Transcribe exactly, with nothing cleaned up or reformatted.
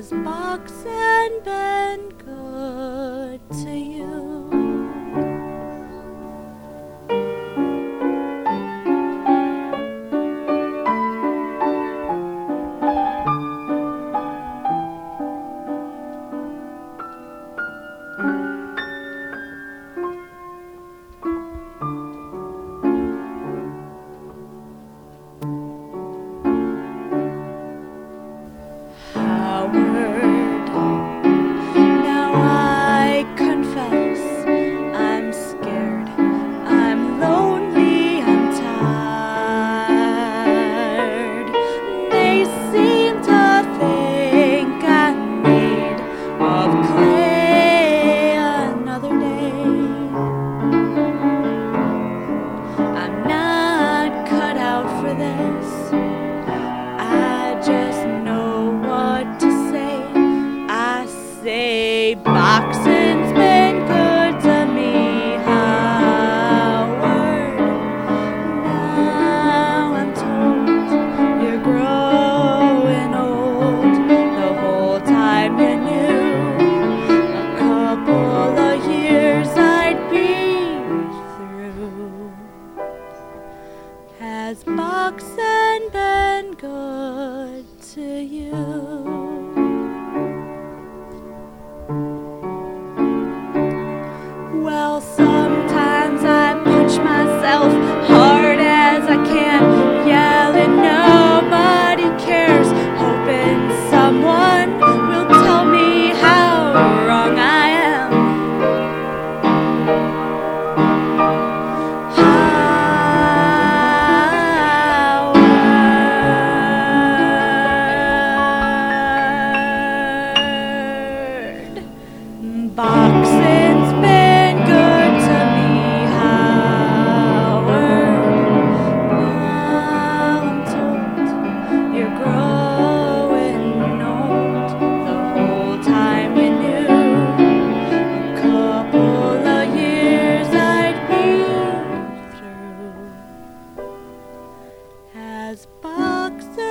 Has boxing been good to you? Howard, now I confess I'm scared, I'm lonely, I'm tired. They seem to think I'm made of clay another day. I'm not cut out for this. I just know what to say. I say boxing's been good to me, Howard. Now I'm told you're growing old. The whole time you knew a couple of years I'd be through. Has boxing been good to you? Well, sometimes I punch myself hard as I can, yelling nobody cares, hoping someone will tell me how wrong I am. Boxing's been good to me, Howard. Now I'm told you're growing old. The whole time you knew a couple of years I'd be through. Has boxing